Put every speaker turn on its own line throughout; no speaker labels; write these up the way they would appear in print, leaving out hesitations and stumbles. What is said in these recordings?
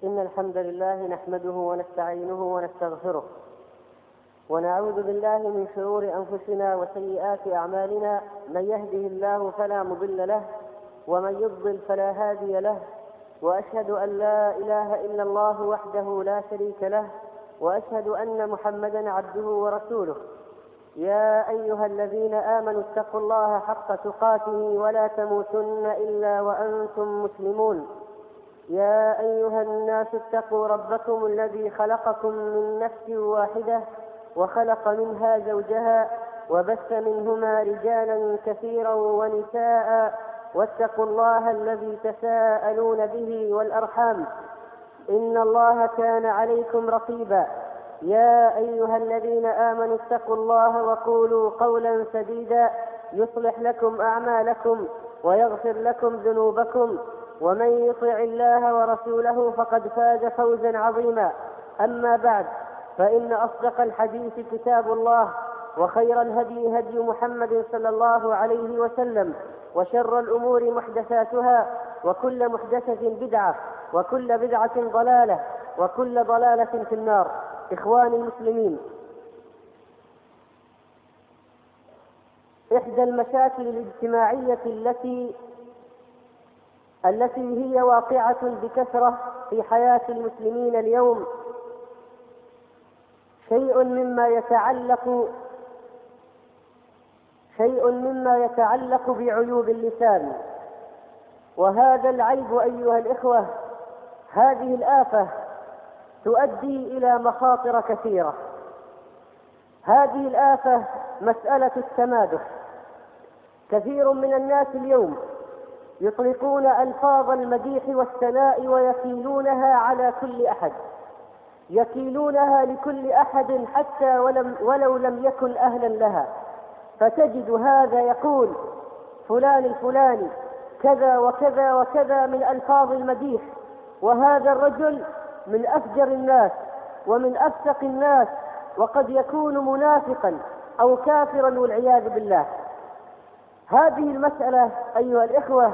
إن الحمد لله نحمده ونستعينه ونستغفره ونعوذ بالله من شرور أنفسنا وسيئات أعمالنا. من يهده الله فلا مضل له ومن يضلل فلا هادي له، وأشهد أن لا إله إلا الله وحده لا شريك له، وأشهد أن محمدا عبده ورسوله. يا أيها الذين آمنوا اتقوا الله حق تقاته ولا تموتن إلا وأنتم مسلمون. يا أيها الناس اتقوا ربكم الذي خلقكم من نفس واحدة وخلق منها زوجها وبث منهما رجالا كثيرا ونساء، واتقوا الله الذي تساءلون به والأرحام إن الله كان عليكم رقيبا. يا أيها الذين آمنوا اتقوا الله وقولوا قولا سديدا يصلح لكم أعمالكم ويغفر لكم ذنوبكم، ومن يطع الله ورسوله فقد فاز فوزا عظيما. أما بعد، فإن أصدق الحديث كتاب الله، وخير الهدي هدي محمد صلى الله عليه وسلم، وشر الأمور محدثاتها، وكل محدثة بدعة، وكل بدعة ضلالة، وكل ضلالة في النار. إخواني المسلمين، إحدى المشاكل الاجتماعية التي هي واقعة بكثرة في حياة المسلمين اليوم شيء مما يتعلق بعيوب اللسان. وهذا العيب أيها الإخوة، هذه الآفة تؤدي إلى مخاطر كثيرة. هذه الآفة مسألة التمادح. كثير من الناس اليوم يطلقون ألفاظ المديح والثناء ويكيلونها على كل أحد، يكيلونها لكل أحد حتى ولو لم يكن أهلا لها. فتجد هذا يقول فلان الفلاني كذا وكذا وكذا من ألفاظ المديح، وهذا الرجل من أفجر الناس ومن أفسق الناس، وقد يكون منافقا أو كافرا والعياذ بالله. هذه المسألة أيها الإخوة،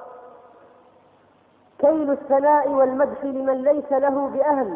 كيل الثناء والمدح لمن ليس له بأهل،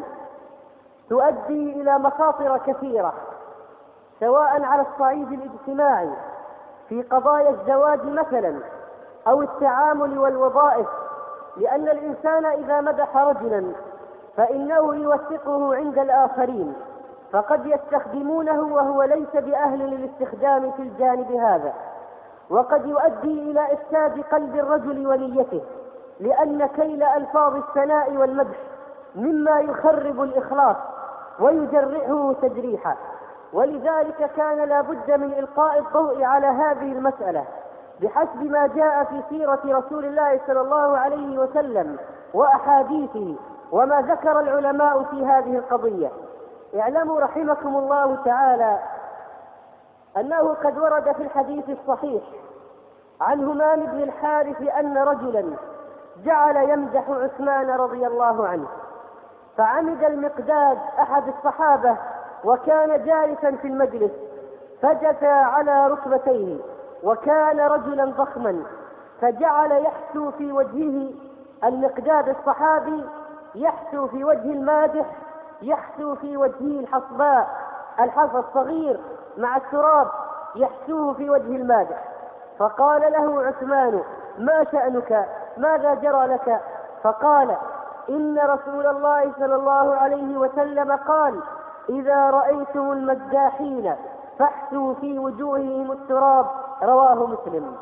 تؤدي إلى مخاطر كثيرة، سواء على الصعيد الاجتماعي في قضايا الزواج مثلا، أو التعامل والوظائف. لأن الإنسان إذا مدح رجلا فإنه يوثقه عند الآخرين، فقد يستخدمونه وهو ليس بأهل للاستخدام في الجانب هذا، وقد يؤدي إلى إفساد قلب الرجل ونيته، لأن كيل ألفاظ الثناء والمدح مما يخرب الإخلاص ويجرحه تجريحا. ولذلك كان لا بد من إلقاء الضوء على هذه المسألة بحسب ما جاء في سيرة رسول الله صلى الله عليه وسلم وأحاديثه، وما ذكر العلماء في هذه القضية. اعلموا رحمكم الله تعالى أنه قد ورد في الحديث الصحيح عن همام بن الحارث أن رجلا جعل يمدح عثمان رضي الله عنه، فعمد المقداد أحد الصحابة وكان جالسا في المجلس، فجثى على ركبتيه، وكان رجلا ضخما، فجعل يحثو في وجهه المقداد الصحابي، يحثو في وجه المادح، يحثو في وجهه الحصباء، الحصى الصغير مع التراب، يحثوه في وجه المادح. فقال له عثمان: ما شأنك؟ ماذا جرى لك؟ فقال: إن رسول الله صلى الله عليه وسلم قال: إذا رأيتم المداحين فاحثوا في وجوههم التراب. رواه مسلم.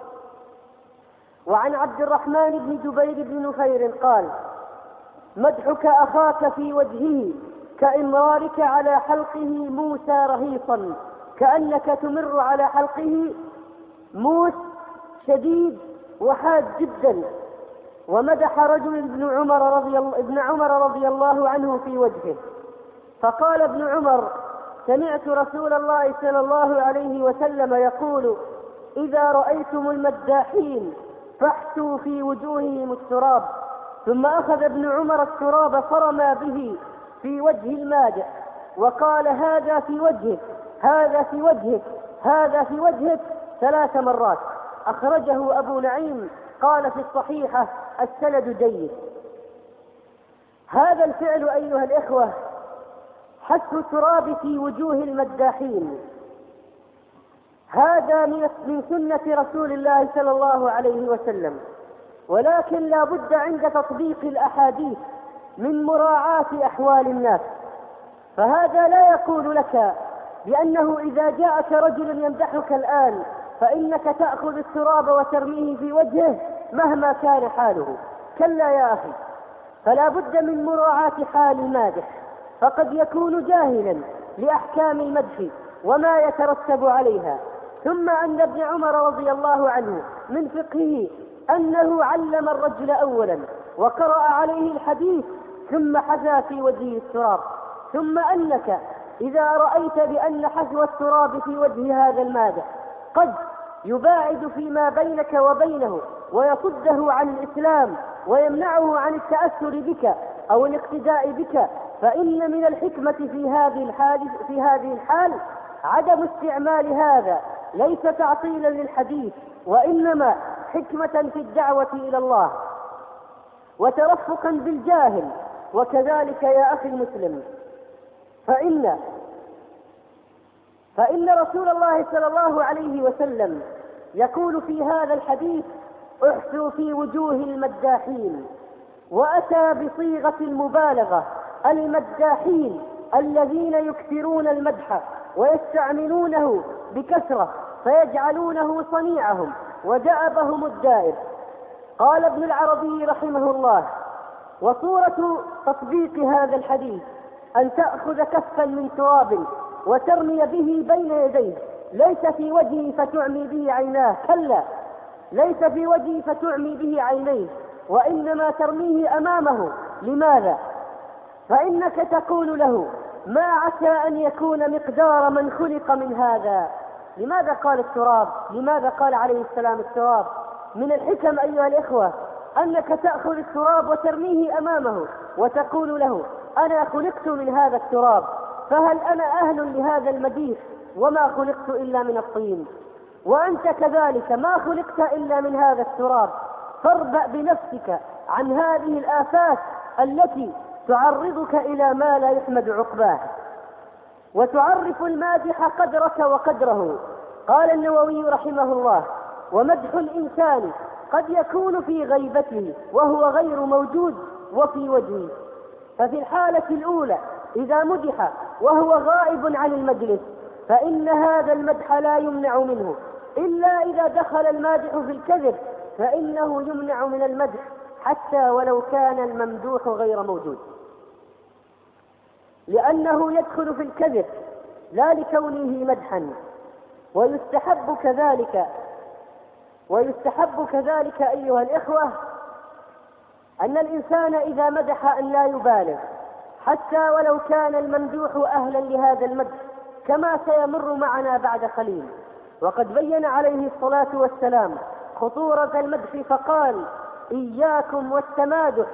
وعن عبد الرحمن بن جبير بن نفير قال: مدحك أخاك في وجهه كإمرارك على حلقه موسى رهيصا، كأنك تمر على حلقه موس شديد وحاد جدا. ومدح رجل ابن عمر رضي الله عنه في وجهه، فقال ابن عمر: سمعت رسول الله صلى الله عليه وسلم يقول: إذا رأيتم المداحين فاحثوا في وجوههم التراب. ثم أخذ ابن عمر التراب فرمى به في وجه المادح، وقال: هذا في وجهك، هذا في وجهك، هذا في وجهك 3 مرات. أخرجه أبو نعيم، قال في الصحيحة: السند جيد. هذا الفعل أيها الإخوة حث التراب في وجوه المداحين، هذا من سنة رسول الله صلى الله عليه وسلم، ولكن لا بد عند تطبيق الأحاديث من مراعاة أحوال الناس. فهذا لا يقول لك بأنه إذا جاءك رجل يمدحك الآن فإنك تأخذ التراب وترميه في وجهه مهما كان حاله، كلا يا أخي، فلا بد من مراعاة حال المادح، فقد يكون جاهلا لأحكام المدح وما يترتب عليها. ثم أن ابن عمر رضي الله عنه من فقهه أنه علم الرجل أولا وقرأ عليه الحديث ثم حثى في وجهه التراب. ثم أنك إذا رأيت بأن حثو التراب في وجه هذا المادح قد يباعد فيما بينك وبينه ويصده عن الإسلام ويمنعه عن التأثر بك أو الاقتداء بك، فإن من الحكمة في هذه الحال عدم استعمال هذا، ليس تعطيلا للحديث وإنما حكمة في الدعوة إلى الله وترفقا بالجاهل. وكذلك يا أخي المسلم فإن رسول الله صلى الله عليه وسلم يقول في هذا الحديث: احثوا في وجوه المداحين، وأتى بصيغة المبالغة، المداحين الذين يكثرون المدح ويستعملونه بكثرة فيجعلونه صنيعهم ودأبهم الدائر. قال ابن العربي رحمه الله: وصورة تطبيق هذا الحديث أن تأخذ كفا من تراب وترمي به بين يديه، ليس في وجهه فتعمي به عيناه، كلا، ليس في وجهه فتعمي به عينيه، وإنما ترميه أمامه. لماذا؟ فإنك تقول له: ما عسى أن يكون مقدار من خلق من هذا. لماذا قال التراب؟ لماذا قال عليه السلام التراب؟ من الحكم أيها الإخوة أنك تأخذ التراب وترميه أمامه وتقول له: أنا خلقت من هذا التراب، فهل أنا أهل لهذا المديح وما خلقت إلا من الطين؟ وأنت كذلك ما خلقت إلا من هذا التراب، فاربأ بنفسك عن هذه الآفات التي تعرضك إلى ما لا يحمد عقباه. وتعرف المادح قدرك وقدره. قال النووي رحمه الله: ومدح الإنسان قد يكون في غيبته وهو غير موجود وفي وجهه. ففي الحالة الأولى إذا مدح وهو غائب عن المجلس فإن هذا المدح لا يمنع منه، إلا إذا دخل المادح في الكذب فإنه يمنع من المدح حتى ولو كان الممدوح غير موجود، لأنه يدخل في الكذب لا لكونه مدحا. ويستحب كذلك أيها الإخوة أن الإنسان إذا مدح أن لا يبالغ حتى ولو كان الممدوح أهلا لهذا المدح، كما سيمر معنا بعد قليل. وقد بين عليه الصلاة والسلام خطورة المدح فقال: إياكم والتمادح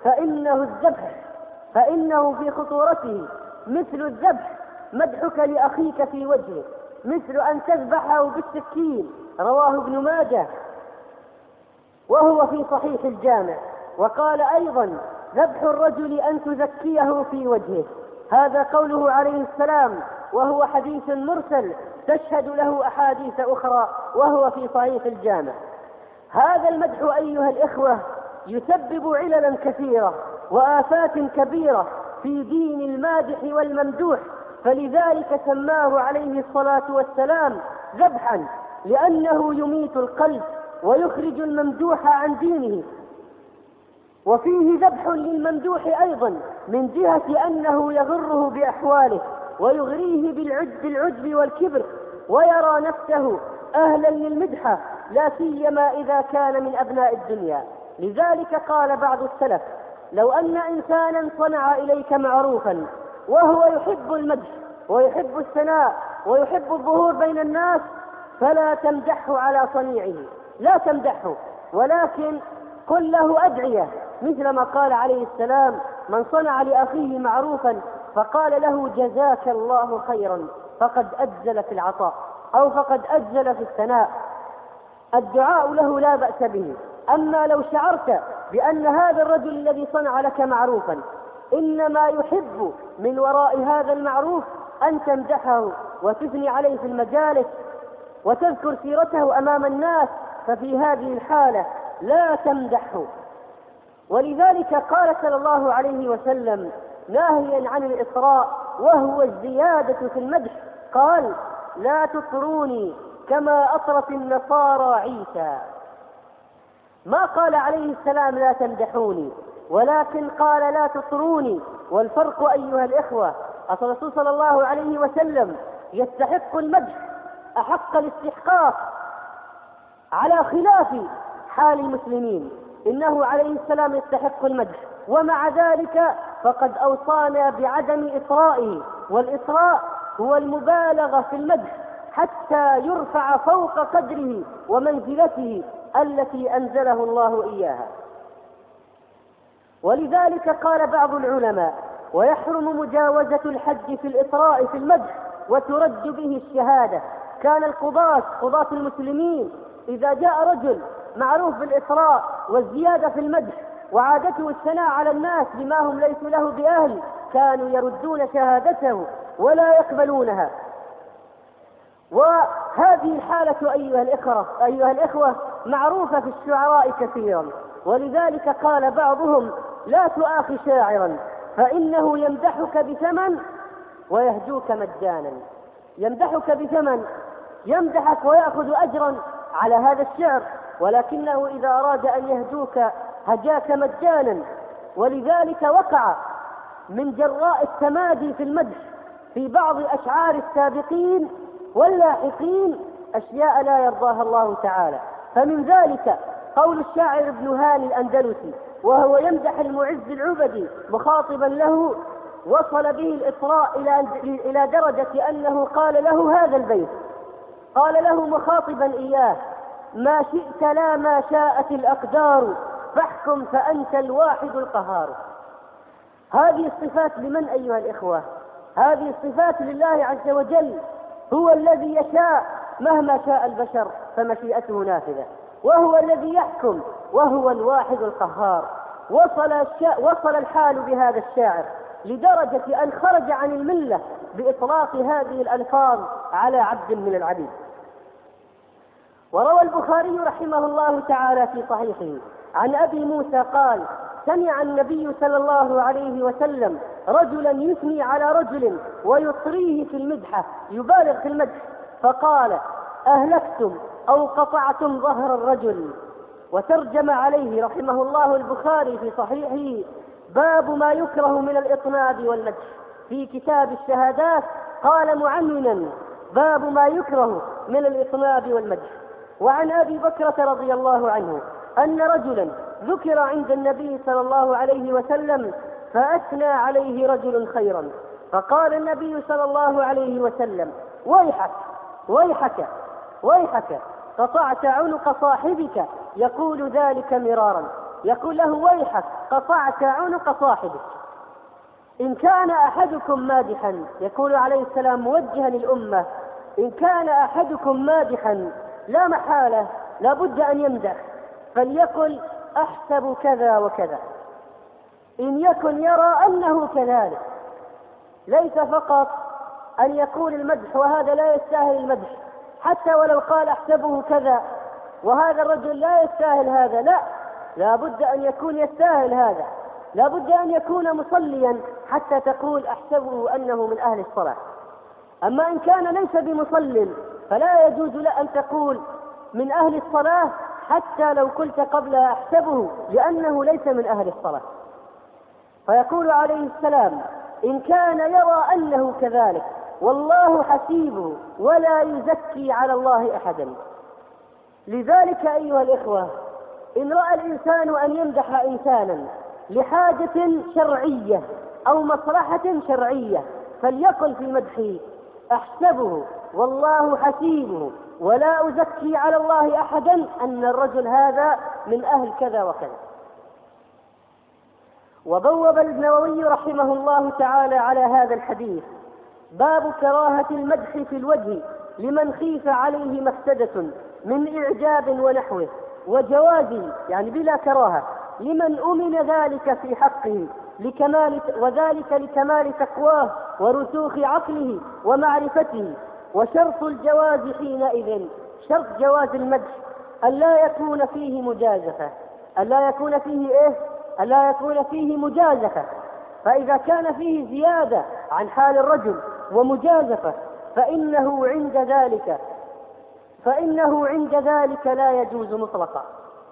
فإنه في خطورته مثل الذبح، مدحك لأخيك في وجهه مثل أن تذبحه بالسكين. رواه ابن ماجه وهو في صحيح الجامع. وقال أيضا: ذبح الرجل أن تزكيه في وجهه. هذا قوله عليه السلام، وهو حديث مرسل تشهد له أحاديث أخرى وهو في صحيح الجامع. هذا المدح أيها الإخوة يسبب عللا كثيرة وآفات كبيرة في دين المادح والممدوح، فلذلك سماه عليه الصلاة والسلام ذبحا، لأنه يميت القلب ويخرج الممدوح عن دينه. وفيه ذبح للممدوح أيضا من جهة أنه يغره بأحواله ويغريه بالعجب والكبر، ويرى نفسه أهلا للمدحة، لا سيما إذا كان من أبناء الدنيا. لذلك قال بعض السلف: لو أن إنسانا صنع إليك معروفا وهو يحب المدح ويحب الثناء ويحب الظهور بين الناس فلا تمدحه على صنيعه، لا تمدحه، ولكن قل له أدعية، مثل ما قال عليه السلام: من صنع لأخيه معروفا فقال له جزاك الله خيرا فقد أجزل في العطاء أو فقد أجزل في الثناء. الدعاء له لا بأس به. أما لو شعرت بأن هذا الرجل الذي صنع لك معروفا إنما يحب من وراء هذا المعروف أن تمدحه وتثني عليه في المجالس وتذكر سيرته أمام الناس، ففي هذه الحالة لا تمدحه. ولذلك قال صلى الله عليه وسلم ناهيا عن الإطراء وهو الزيادة في المدح، قال: لا تطروني كما أطرت النصارى عيسى. ما قال عليه السلام لا تمدحوني، ولكن قال لا تطروني. والفرق أيها الإخوة، الرسول صلى الله عليه وسلم يستحق المدح أحق الاستحقاق على خلاف حال المسلمين، إنه عليه السلام يستحق المدح، ومع ذلك فقد أوصانا بعدم إطرائه. والإطراء هو المبالغة في المدح حتى يرفع فوق قدره ومنزلته التي أنزله الله إياها. ولذلك قال بعض العلماء: ويحرم مجاوزة الحد في الإطراء في المدح وترد به الشهادة. كان قضاة المسلمين إذا جاء رجل معروف بالإطراء والزيادة في المدح وعادته الثناء على الناس بما هم ليسوا له بأهل، كانوا يردون شهادته ولا يقبلونها. وهذه الحالة أيها الإخوة معروفة في الشعراء كثيرا. ولذلك قال بعضهم: لا تؤاخي شاعرا فإنه يمدحك بثمن ويهجوك مجانا. يمدحك بثمن، يمدحك ويأخذ أجرا على هذا الشعر، ولكنه إذا أراد أن يهجوك هجاك مجانا. ولذلك وقع من جراء التمادي في المدح في بعض أشعار السابقين واللاحقين أشياء لا يرضاها الله تعالى. فمن ذلك قول الشاعر ابن هاني الأندلسي وهو يمدح المعز العبدي مخاطبا له، وصل به الإطراء إلى درجة أنه قال له هذا البيت، قال له مخاطبا إياه: ما شئت لا ما شاءت الأقدار فاحكم فأنت الواحد القهار. هذه الصفات لمن أيها الإخوة؟ هذه الصفات لله عز وجل، هو الذي يشاء مهما شاء البشر فمشيئته نافذة، وهو الذي يحكم، وهو الواحد القهار. وصل الحال بهذا الشاعر لدرجة أن خرج عن الملة بإطلاق هذه الألفاظ على عبد من العبيد. وروى البخاري رحمه الله تعالى في صحيحه عن أبي موسى قال: سمع النبي صلى الله عليه وسلم رجلا يثني على رجل ويطريه في المدحة، يبالغ في المدح، فقال: أهلكتم أو قطعتم ظهر الرجل. وترجم عليه رحمه الله البخاري في صحيحه: باب ما يكره من الإطناب والمدح. في كتاب الشهادات قال معنونا: باب ما يكره من الإطناب والمدح. وعن أبي بكرة رضي الله عنه أن رجلا ذكر عند النبي صلى الله عليه وسلم فأثنى عليه رجل خيرا، فقال النبي صلى الله عليه وسلم: ويحك ويحك ويحك، قطعت عنق صاحبك. يقول ذلك مرارا، يقول له: ويحك قطعت عنق صاحبك. إن كان أحدكم مادحا، يقول عليه السلام موجها للأمة: إن كان أحدكم مادحا لا محالة لابد أن يمدح، فليقل أحسب كذا وكذا، إن يكن يرى أنه كذلك. ليس فقط أن يقول المدح وهذا لا يستاهل المدح، حتى ولو قال أحسبه كذا وهذا الرجل لا يستاهل هذا، لا، لابد أن يكون يستاهل هذا، لابد أن يكون مصليا حتى تقول أحسبه أنه من أهل الصلاة. أما إن كان ليس بمصل فلا يجوز له أن تقول من أهل الصلاة حتى لو قلت قبل أحسبه، لأنه ليس من أهل الصلاة. فيقول عليه السلام: إن كان يرى أنه كذلك والله حسيبه ولا يزكي على الله أحدا. لذلك أيها الإخوة، إن رأى الإنسان أن يمدح إنسانا لحاجة شرعية أو مصلحة شرعية فليقل في مدحه: أحسبه والله حسيبه ولا أزكي على الله أحدا أن الرجل هذا من أهل كذا وكذا. وبوب النووي رحمه الله تعالى على هذا الحديث باب كراهة المدح في الوجه لمن خيف عليه مفسدة من إعجاب ونحوه، وجوازه يعني بلا كراهة لمن أمن ذلك في حقه وذلك لكمال تقواه ورسوخ عقله ومعرفته. وشرط الجواز حينئذ، شرط جواز المدح ألا يكون فيه مجازفة، ألا يكون فيه مجازفة. فإذا كان فيه زيادة عن حال الرجل ومجازفة فإنه عند ذلك لا يجوز مطلقا.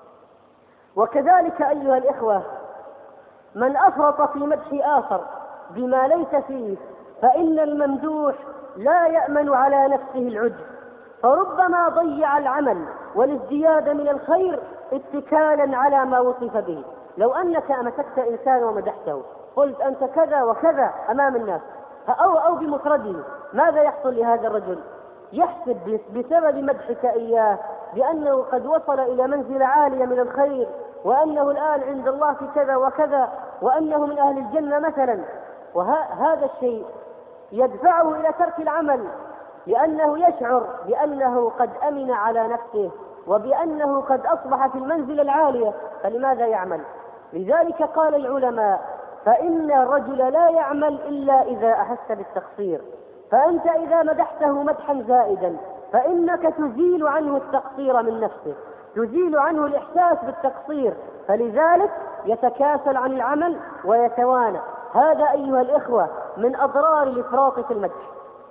وكذلك أيها الإخوة، من أفرط في مدح آخر بما ليس فيه فإن الممدوح لا يأمن على نفسه العجب، فربما ضيع العمل والازدياد من الخير اتكالا على ما وصف به. لو أنك أمسكت إنسان ومدحته، قلت أنت كذا وكذا أمام الناس أو بمفرده، ماذا يحصل لهذا الرجل؟ يحسب بسبب مدحك إياه بأنه قد وصل إلى منزلة عالية من الخير، وأنه الآن عند الله في كذا وكذا، وأنه من أهل الجنة مثلا. وهذا الشيء يدفعه إلى ترك العمل، لأنه يشعر بأنه قد أمن على نفسه وبأنه قد أصبح في المنزلة العالية، فلماذا يعمل؟ لذلك قال العلماء: فإن الرجل لا يعمل إلا إذا أحس بالتقصير. فأنت إذا مدحته مدحا زائدا فإنك تزيل عنه التقصير من نفسه، تزيل عنه الإحساس بالتقصير، فلذلك يتكاسل عن العمل ويتوانى. هذا أيها الإخوة من أضرار الإفراط في المدح.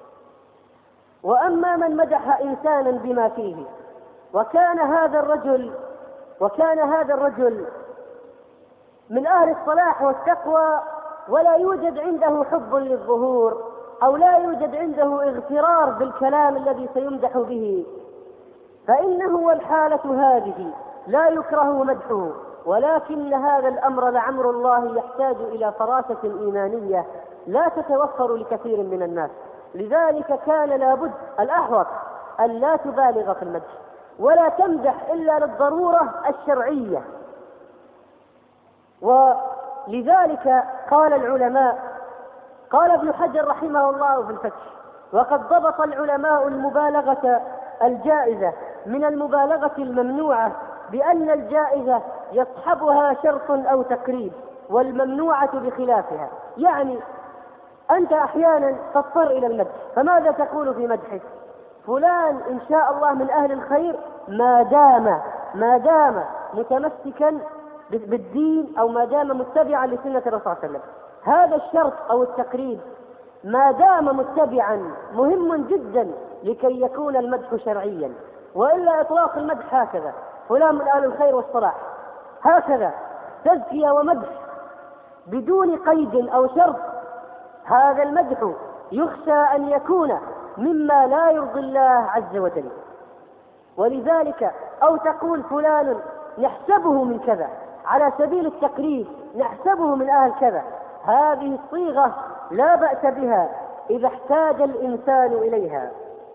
وأما من مدح إنسانا بما فيه وكان هذا الرجل من أهل الصلاح والتقوى، ولا يوجد عنده حب للظهور، أو لا يوجد عنده اغترار بالكلام الذي سيمدح به، فإنه والحالة هذه لا يكره مدحه. ولكن هذا الأمر لعمر الله يحتاج إلى فراسة إيمانية لا تتوفر لكثير من الناس. لذلك كان لابد الأحوط أن لا تبالغ في المدح، ولا تمدح إلا للضرورة الشرعية. ولذلك قال العلماء، قال ابن حجر رحمه الله في الفتح: وقد ضبط العلماء المبالغة الجائزة من المبالغة الممنوعة بأن الجائزة يصحبها شرط أو تقريب، والممنوعة بخلافها. يعني أنت أحيانا تضطر إلى المدح، فماذا تقول في مدحك؟ فلان إن شاء الله من أهل الخير ما دام متمسكا بالدين، أو ما دام متبعا لسنة الرسول صلى الله عليه وسلم. هذا الشرط أو التقريب ما دام متبعا مهم جدا لكي يكون المدح شرعيا، وإلا إطلاق المدح هكذا: فلان من أهل الخير والصلاح، هكذا تزكية ومدح بدون قيد أو شرط، هذا المدح يخشى أن يكون مما لا يرضي الله عز وجل. ولذلك أو تقول فلان نحسبه من كذا على سبيل التقريب، نحسبه من أهل كذا، هذه الصيغة لا بأس بها إذا احتاج الإنسان إليها.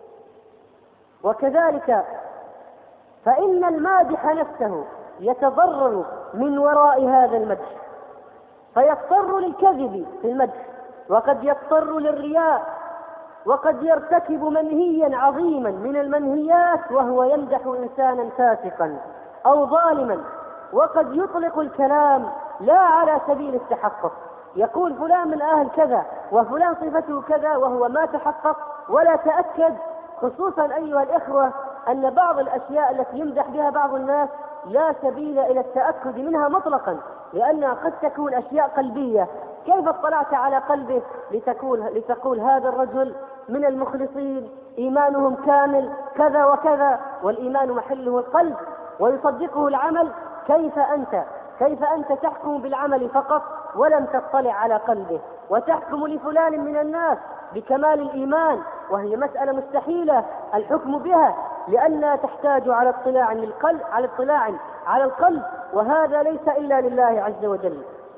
وكذلك فإن المادح نفسه يتضرر من وراء هذا المدح، فيضطر للكذب في المدح، وقد يضطر للرياء، وقد يرتكب منهيا عظيما من المنهيات وهو يمدح إنسانا فاسقا أو ظالما، وقد يطلق الكلام لا على سبيل التحقق، يقول فلان من أهل كذا وفلان صفته كذا وهو ما تحقق ولا تأكد. خصوصا أيها الإخوة أن بعض الأشياء التي يمدح بها بعض الناس لا سبيل إلى التأكد منها مطلقا، لأنها قد تكون أشياء قلبية. كيف اطلعت على قلبه لتقول هذا الرجل من المخلصين إيمانهم كامل كذا وكذا، والإيمان محله القلب ويصدقه العمل؟ كيف أنت تحكم بالعمل فقط ولم تطلع على قلبه، وتحكم لفلان من الناس بكمال الإيمان، وهي مسألة مستحيلة الحكم بها، لأنها تحتاج على اطلاع على القلب، وهذا ليس إلا لله عز وجل.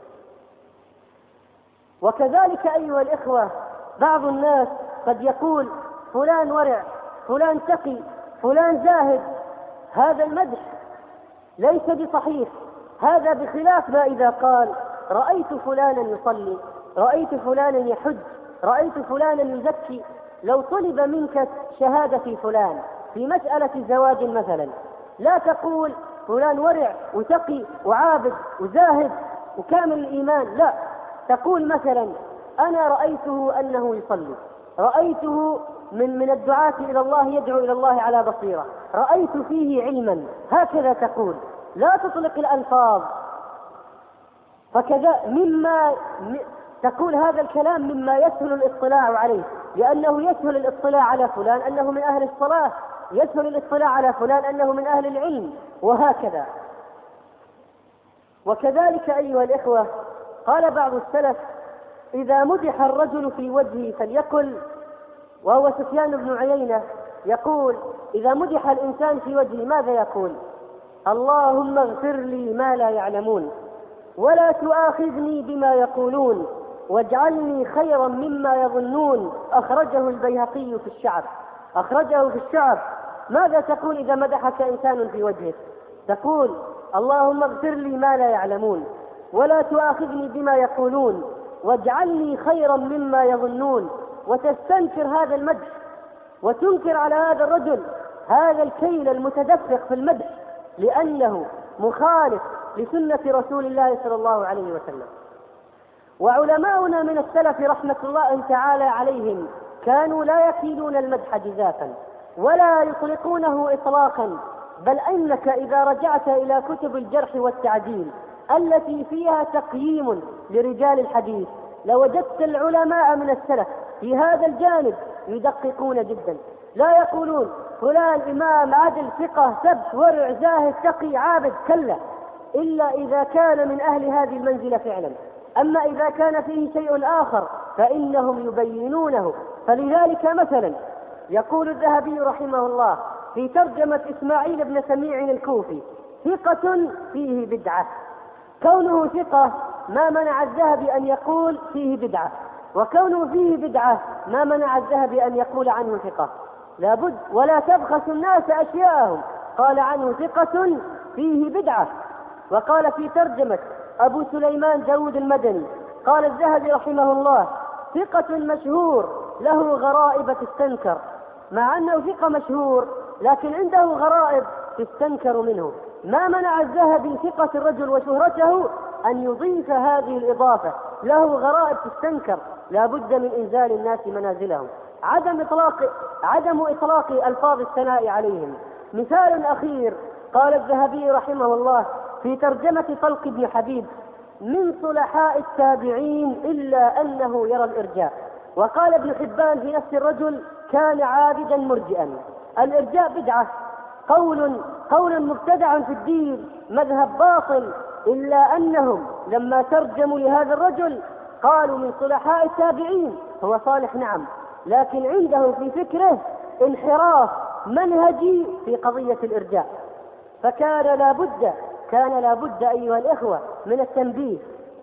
وكذلك أيها الإخوة بعض الناس قد يقول فلان ورع، فلان تقي، فلان زاهد. هذا المدح ليس بصحيح، هذا بخلاف ما إذا قال رأيت فلانا يصلي، رأيت فلانا يحج، رأيت فلانا يزكي. لو طلب منك شهادة فلان في مسألة زواج مثلا، لا تقول فلان ورع وتقي وعابد وزاهد وكامل الإيمان، لا، تقول مثلا أنا رأيته أنه يصلي، رأيته من الدعاة إلى الله يدعو إلى الله على بصيرة، رأيت فيه علما، هكذا تقول، لا تطلق الألفاظ. فكذا تقول هذا الكلام مما يسهل الاطلاع عليه، لأنه يسهل الاطلاع على فلان أنه من أهل الصلاة، يسهل الاطلاع على فلان أنه من أهل العلم، وهكذا. وكذلك أيها الإخوة قال بعض السلف إذا مدح الرجل في وجهه فليقل، وهو سفيان بن عيينة يقول إذا مدح الإنسان في وجهه ماذا يقول؟ اللهم اغفر لي ما لا يعلمون ولا تؤاخذني بما يقولون واجعلني خيرا مما يظنون. أخرجه البيهقي في الشعب. أخرجه في الشعب. ماذا تقول إذا مدحك إنسان في وجهك؟ تقول اللهم اغفر لي ما لا يعلمون ولا تؤاخذني بما يقولون واجعلني خيرا مما يظنون، وتستنكر هذا المدح وتنكر على هذا الرجل هذا الكيل المتدفق في المدح، لأنه مخالف لسنة رسول الله صلى الله عليه وسلم. وعلماؤنا من السلف رحمة الله تعالى عليهم كانوا لا يكيلون المدح جزافا ولا يطلقونه إطلاقا، بل أنك إذا رجعت إلى كتب الجرح والتعديل التي فيها تقييم لرجال الحديث لوجدت العلماء من السلف في هذا الجانب يدققون جدا، لا يقولون فلان إمام عدل ثقة سبح ورع زاهد تقي عابد، كلا، إلا إذا كان من أهل هذه المنزلة فعلا. أما إذا كان فيه شيء آخر فإنهم يبينونه. فلذلك مثلا يقول الذهبي رحمه الله في ترجمة إسماعيل بن سميع الكوفي ثقة فيه بدعة. كونه ثقة ما منع الذهبي أن يقول فيه بدعة، وكونه فيه بدعة ما منع الذهبي أن يقول عنه ثقة. لابد ولا تبخسوا الناس أشياءهم، قال عنه ثقة فيه بدعة. وقال في ترجمة أبو سليمان داود المدني قال الذهبي رحمه الله ثقة مشهور له غرائب تستنكر، مع أنه ثقة مشهور لكن عنده غرائب تستنكر منه. ما منع الذهبي ثقة الرجل وشهرته أن يضيف هذه الإضافة، له غرائب تستنكر، لا بد من إنزال الناس منازلهم، عدم إطلاق ألفاظ الثناء عليهم. مثال أخير قال الذهبي رحمه الله في ترجمة طلق بن حبيب من صلحاء التابعين إلا أنه يرى الإرجاء. وقال ابن حبان في نفس الرجل كان عابدا مرجئا. الإرجاء بدعة، قول مبتدع في الدين، مذهب باطل، إلا أنهم لما ترجموا لهذا الرجل قالوا من صلحاء التابعين، هو صالح نعم، لكن عنده في فكره انحراف منهجي في قضية الإرجاء. فكان لابد أيها الإخوة من التنبيه.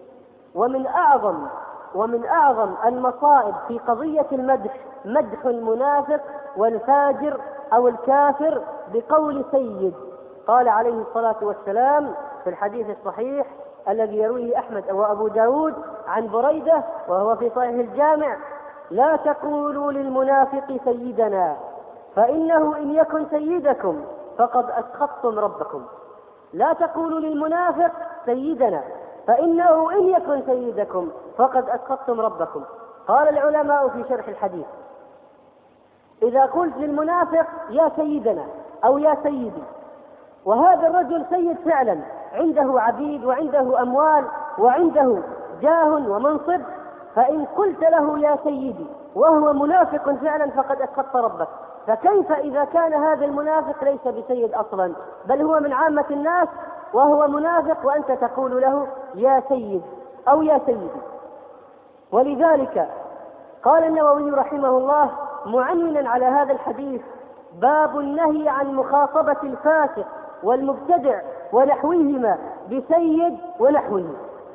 ومن أعظم المصائب في قضية المدح مدح المنافق والفاجر أو الكافر بقول سيد. قال عليه الصلاة والسلام في الحديث الصحيح الذي يرويه أحمد وأبو داود عن بريدة وهو في صحيح الجامع: لا تقولوا للمنافق سيدنا فإنه إن يكن سيدكم فقد أسخطتم ربكم. لا تقولوا للمنافق سيدنا فإنه إن يكن سيدكم فقد أسخطتم ربكم. قال العلماء في شرح الحديث: إذا قلت للمنافق يا سيدنا أو يا سيدي، وهذا الرجل سيد فعلا، عنده عبيد وعنده أموال وعنده جاه ومنصب، فإن قلت له يا سيدي وهو منافق فعلا فقد أسخطت ربك. فكيف إذا كان هذا المنافق ليس بسيد أصلا بل هو من عامة الناس وهو منافق وأنت تقول له يا سيد أو يا سيدي؟ ولذلك قال النووي رحمه الله معنونا على هذا الحديث: باب النهي عن مخاطبة الفاسق والمبتدع ونحوهما بسيد ونحوه.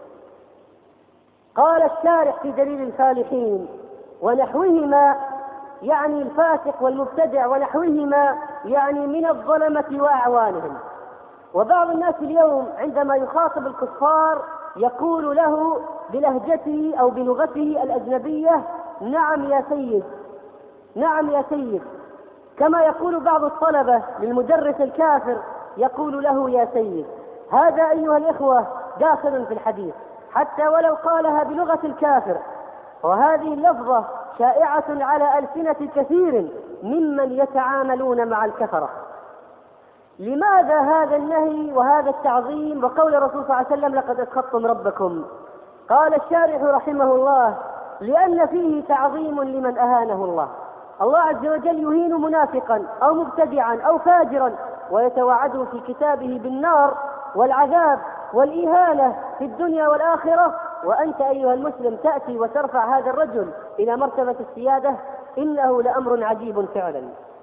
قال الشارح في دليل الفالحين: ونحوهما يعني الفاسق والمبتدع، ونحوهما يعني من الظلمة وأعوانهم. وبعض الناس اليوم عندما يخاطب الكفار يقول له بلهجته أو بلغته الأجنبية: نعم يا سيد، نعم يا سيد، كما يقول بعض الطلبة للمدرس الكافر يقول له يا سيد. هذا أيها الإخوة داخل في الحديث، حتى ولو قالها بلغة الكافر. وهذه اللفظة شائعة على ألسنة كثير ممن يتعاملون مع الكفرة. لماذا هذا النهي وهذا التعظيم وقول الرسول صلى الله عليه وسلم لقد أسخطتم ربكم؟ قال الشارح رحمه الله: لأن فيه تعظيم لمن أهانه الله. الله عز وجل يهين منافقا أو مبتدعا أو فاجرا ويتوعده في كتابه بالنار والعذاب والإهانة في الدنيا والآخرة، وأنت أيها المسلم تأتي وترفع هذا الرجل إلى مرتبة السيادة. إنه لأمر عجيب فعلا.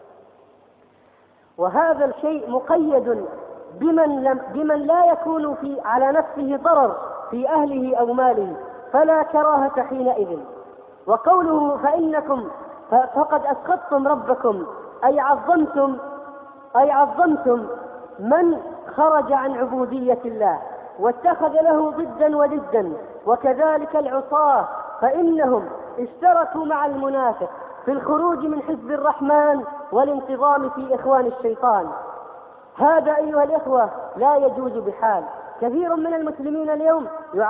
وهذا الشيء مقيد بمن لا يكون على نفسه ضرر في أهله أو ماله، فلا كراهة حينئذ. وقوله فإنكم فقد أسخطتم ربكم أي عظمتم من خرج عن عبودية الله واتخذ له ضدا ولدا. وكذلك العصاة فإنهم اشتركوا مع المنافق في الخروج من حزب الرحمن والانتظام في إخوان الشيطان. هذا أيها الإخوة لا يجوز بحال. كثير من المسلمين اليوم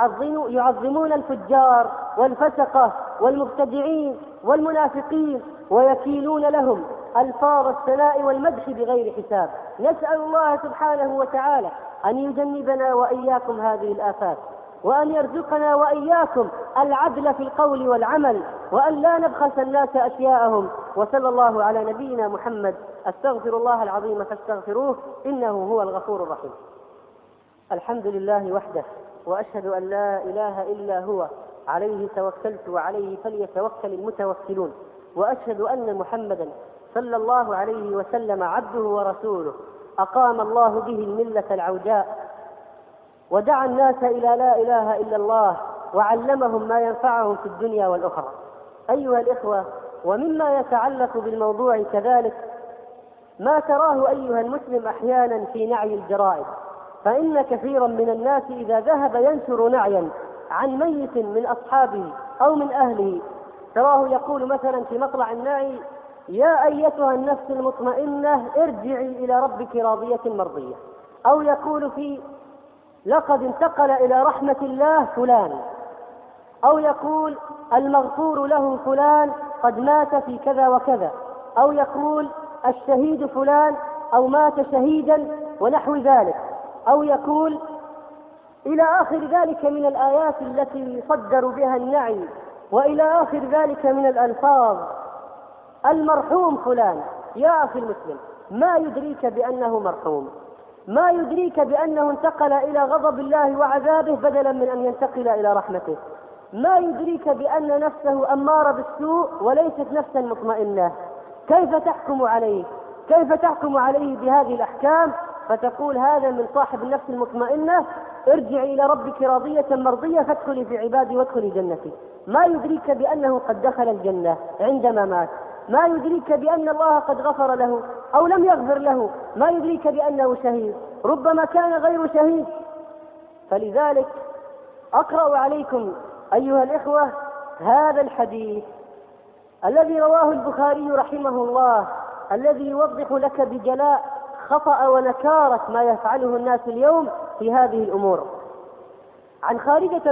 يعظمون الفجار والفسقة والمبتدعين والمنافقين ويكيلون لهم ألفاظ الثناء والمدح بغير حساب. نسأل الله سبحانه وتعالى أن يجنبنا وإياكم هذه الآفات، وأن يرزقنا وإياكم العدل في القول والعمل، وأن لا نبخس الناس أشياءهم. وصلى الله على نبينا محمد. أستغفر الله العظيم فاستغفروه إنه هو الغفور الرحيم. الحمد لله وحده، وأشهد أن لا إله إلا هو، عليه توكلت وعليه فليتوكل المتوكلون. وأشهد أن محمدا صلى الله عليه وسلم عبده ورسوله، أقام الله به الملة العوجاء ودعا الناس إلى لا إله إلا الله وعلمهم ما ينفعهم في الدنيا والأخرى. أيها الإخوة، ومما يتعلق بالموضوع كذلك ما تراه أيها المسلم أحيانا في نعي الجرائد. فإن كثيرا من الناس إذا ذهب ينشر نعيا عن ميت من أصحابه أو من أهله، تراه يقول مثلا في مطلع النعي: يا أيتها النفس المطمئنة ارجعي إلى ربك راضية مرضية. أو يقول في لقد انتقل إلى رحمة الله فلان. أو يقول المغفور له فلان قد مات في كذا وكذا. أو يقول الشهيد فلان أو مات شهيدا ونحو ذلك. أو يقول إلى آخر ذلك من الآيات التي يصدر بها النعي، وإلى آخر ذلك من الألفاظ. المرحوم فلان. يا أخي المسلم، ما يدريك بأنه مرحوم؟ ما يدريك بأنه انتقل إلى غضب الله وعذابه بدلا من أن ينتقل إلى رحمته؟ ما يدريك بأن نفسه أمارة بالسوء وليست نفسا مطمئنة؟ كيف تحكم عليه؟ كيف تحكم عليه بهذه الأحكام فتقول هذا من صاحب النفس المطمئنة؟ ارجعي إلى ربك راضية مرضية فادخلي في عبادي وادخلي جنتي. ما يدريك بأنه قد دخل الجنة عندما مات؟ ما يدريك بأن الله قد غفر له أو لم يغفر له؟ ما يدريك بأنه شهيد؟ ربما كان غير شهيد. فلذلك أقرأ عليكم أيها الإخوة هذا الحديث الذي رواه البخاري رحمه الله، الذي يوضح لك بجلاء خطأ ونكارة ما يفعله الناس اليوم في هذه الأمور. عن خارجة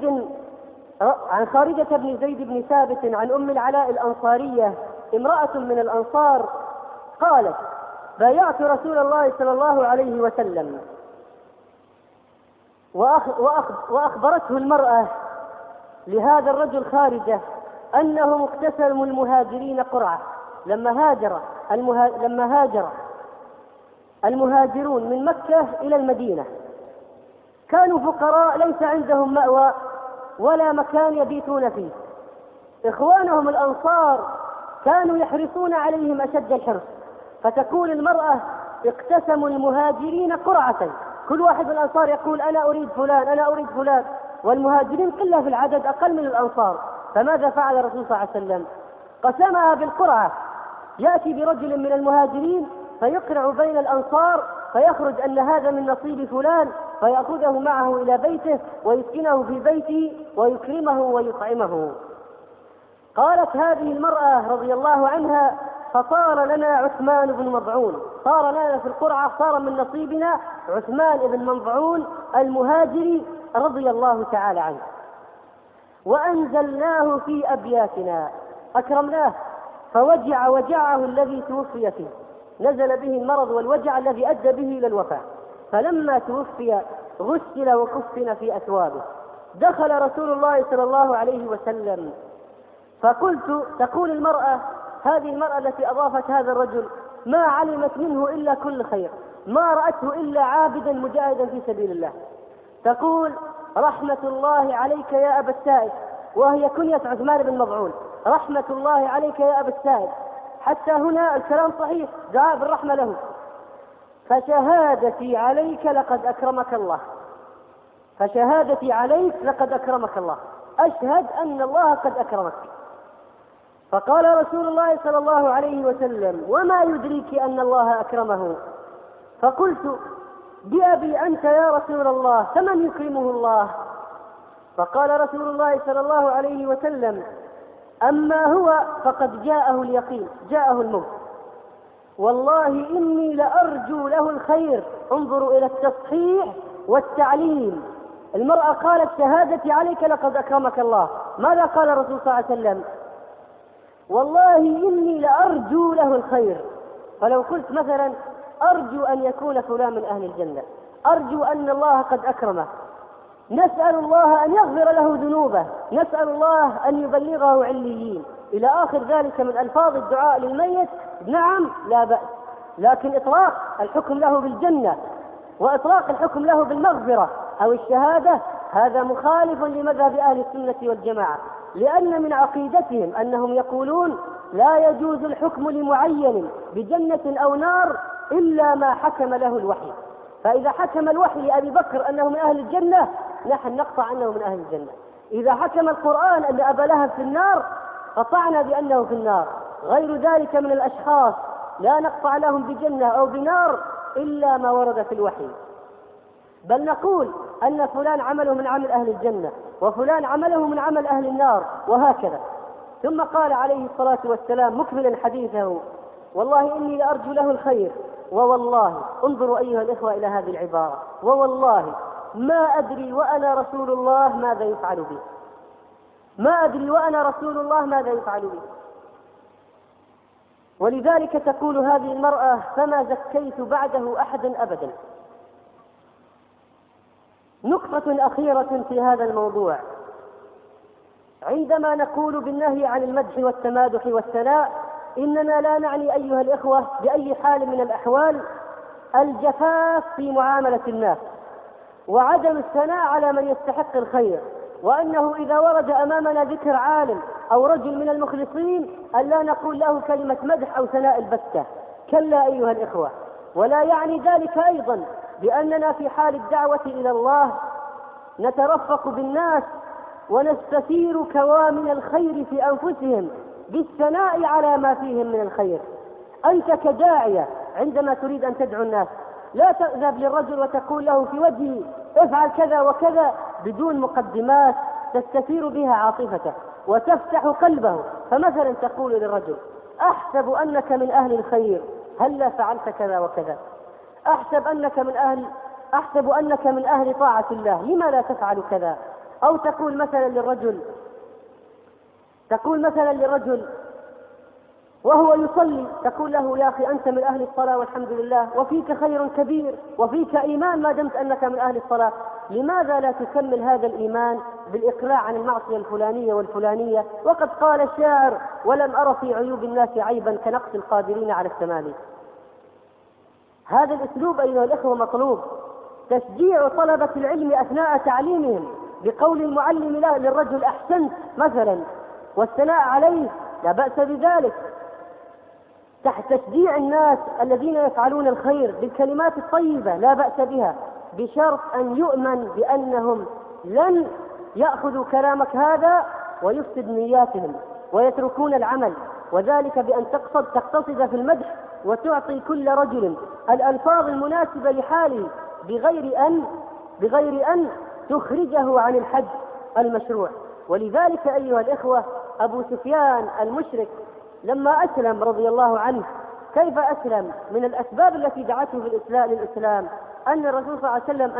بن زيد بن ثابت عن أم العلاء الأنصارية امرأة من الأنصار قالت: بايعت رسول الله صلى الله عليه وسلم، وأخبرته المرأة لهذا الرجل خارجة أنهم اقتسموا المهاجرين قرعة. لما هاجر المهاجرون من مكة إلى المدينة كانوا فقراء ليس عندهم مأوى ولا مكان يبيتون فيه. إخوانهم الأنصار كانوا يحرصون عليهم أشد الحرص، فتقول المرأة: اقتسموا المهاجرين قرعة، كل واحد من الأنصار يقول أنا أريد فلان أنا أريد فلان، والمهاجرين قلة في العدد أقل من الأنصار. فماذا فعل الرسول صلى الله عليه وسلم؟ قسمها بالقرعة. يأتي برجل من المهاجرين فيقرع بين الأنصار فيخرج أن هذا من نصيب فلان، فيأخذه معه إلى بيته ويسكنه في بيته ويكرمه ويطعمه. قالت هذه المرأة رضي الله عنها: فصار لنا عثمان بن مضعون، صار لنا في القرعة، صار من نصيبنا عثمان بن مضعون المهاجري رضي الله تعالى عنه. وأنزلناه في أبياتنا، أكرمناه فوجع وجعه الذي توفي فيه، نزل به المرض والوجع الذي أدى به إلى الوفاة. فلما توفي غسل وكفن في أثوابه. دخل رسول الله صلى الله عليه وسلم فقلت، تقول المرأة، هذه المرأة التي أضافت هذا الرجل ما علمت منه إلا كل خير، ما رأته إلا عابدا مجاهدا في سبيل الله، تقول رحمة الله عليك يا أبا السائب، وهي كنية عثمان بن مضعون، رحمة الله عليك يا أبا السائب. حتى هنا الكلام صحيح، دعاء بالرحمة له. فشهادتي عليك لقد أكرمك الله، فشهادتي عليك لقد أكرمك الله، أشهد أن الله قد أكرمك. فقال رسول الله صلى الله عليه وسلم وما يدريك أن الله أكرمه؟ فقلت بأبي أنت يا رسول الله، فمن يكرمه الله؟ فقال رسول الله صلى الله عليه وسلم أما هو فقد جاءه اليقين، جاءه الموت، والله إني لأرجو له الخير. انظروا إلى التصحيح والتعليم. المرأة قالت شهادتي عليك لقد أكرمك الله، ماذا قال الرسول صلى الله عليه وسلم؟ والله إني لأرجو له الخير. فلو قلت مثلا أرجو أن يكون فلان من أهل الجنة، أرجو أن الله قد أكرمه، نسأل الله أن يغفر له ذنوبه، نسأل الله أن يبلغه عليين، إلى آخر ذلك من ألفاظ الدعاء للميت، نعم لا بأس. لكن إطلاق الحكم له بالجنة وإطلاق الحكم له بالمغفرة أو الشهادة هذا مخالف لمذهب أهل السنة والجماعة، لأن من عقيدتهم أنهم يقولون لا يجوز الحكم لمعين بجنة أو نار إلا ما حكم له الوحي. فإذا حكم الوحي لأبي بكر أنه من أهل الجنة نحن نقطع أنه من أهل الجنة. إذا حكم القرآن أن أبا لهب في النار قطعنا بأنه في النار. غير ذلك من الأشخاص لا نقطع لهم بجنة أو بنار إلا ما ورد في الوحي، بل نقول أن فلان عمله من عمل أهل الجنة وفلان عمله من عمل أهل النار وهكذا. ثم قال عليه الصلاة والسلام مكملا حديثه والله إني لأرجو له الخير، ووالله، انظروا أيها الإخوة إلى هذه العبارة، ووالله ما أدري وأنا رسول الله ماذا يفعل بي، ما أدري وأنا رسول الله ماذا يفعل بي. ولذلك تقول هذه المرأة فما زكيت بعده أحدا أبدا. نقطة أخيرة في هذا الموضوع، عندما نقول بالنهي عن المدح والتمادح والثناء إننا لا نعني أيها الإخوة بأي حال من الأحوال الجفاف في معاملة الناس وعدم الثناء على من يستحق الخير، وأنه إذا ورد أمامنا ذكر عالم أو رجل من المخلصين أن لا نقول له كلمة مدح أو ثناء البتة، كلا أيها الإخوة. ولا يعني ذلك أيضا بأننا في حال الدعوة إلى الله نترفق بالناس ونستثير كوامن الخير في أنفسهم بالثناء على ما فيهم من الخير. أنت كداعية عندما تريد أن تدعو الناس لا تذهب للرجل وتقول له في وجهه افعل كذا وكذا بدون مقدمات تستثير بها عاطفته وتفتح قلبه. فمثلا تقول للرجل أحسب أنك من أهل الخير، هلا فعلت كذا وكذا، أحسب أنك من أهل طاعة الله، لما لا تفعل كذا. أو تقول مثلا للرجل وهو يصلي تقول له يا أخي أنت من أهل الصلاة والحمد لله وفيك خير كبير وفيك إيمان ما دمت أنك من أهل الصلاة، لماذا لا تكمل هذا الإيمان بالإقلاع عن المعصية الفلانية والفلانية؟ وقد قال الشاعر ولم أر في عيوب الناس عيبا كنقص القادرين على التمالي. هذا الأسلوب أيها الإخوة مطلوب، تشجيع طلبة العلم أثناء تعليمهم بقول المعلم للرجل أحسنت مثلا والثناء عليه لا بأس بذلك، تحت تشجيع الناس الذين يفعلون الخير بالكلمات الطيبة لا بأس بها، بشرط أن يؤمن بأنهم لن يأخذوا كلامك هذا ويفسد نياتهم ويتركون العمل، وذلك بأن تقتصد في المدح وتعطي كل رجل الألفاظ المناسبة لحاله بغير أن تخرجه عن الحد المشروع. ولذلك أيها الإخوة أبو سفيان المشرك لما أسلم رضي الله عنه كيف أسلم؟ من الأسباب التي دعته للإسلام أن الرسول صلى الله عليه وسلم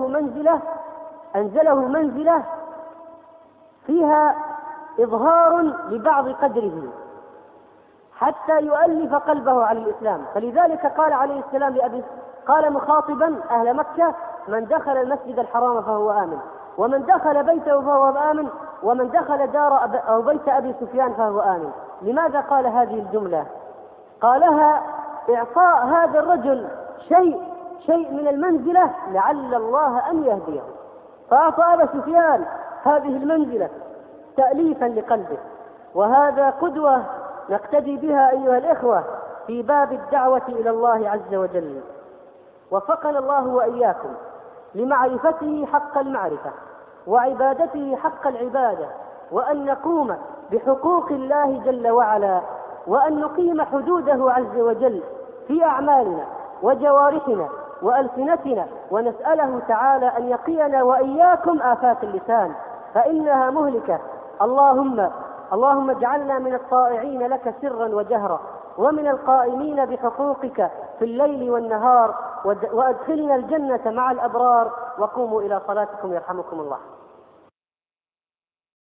أنزله منزلة فيها إظهار لبعض قدره حتى يؤلف قلبه على الإسلام. فلذلك قال عليه السلام قال مخاطبا أهل مكة: من دخل المسجد الحرام فهو آمن، ومن دخل بيته فهو آمن، ومن دخل دار أو بيت أبي سفيان فهو آمن. لماذا قال هذه الجملة؟ قالها إعطاء هذا الرجل شيء من المنزلة لعل الله أن يهديه، فأعطى أبا سفيان هذه المنزلة تأليفا لقلبه. وهذا قدوة نقتدي بها أيها الإخوة في باب الدعوة إلى الله عز وجل. وفقنا الله وإياكم لمعرفته حق المعرفة وعبادته حق العبادة، وأن نقوم بحقوق الله جل وعلا، وأن نقيم حدوده عز وجل في أعمالنا وجوارحنا وألسنتنا، ونسأله تعالى أن يقينا وإياكم آفات اللسان فإنها مهلكة. اللهم اجعلنا من الطائعين لك سرا وجهرا، ومن القائمين بحقوقك في الليل والنهار، وأدخلنا الجنة مع الأبرار. وقوموا إلى صلاتكم يرحمكم الله.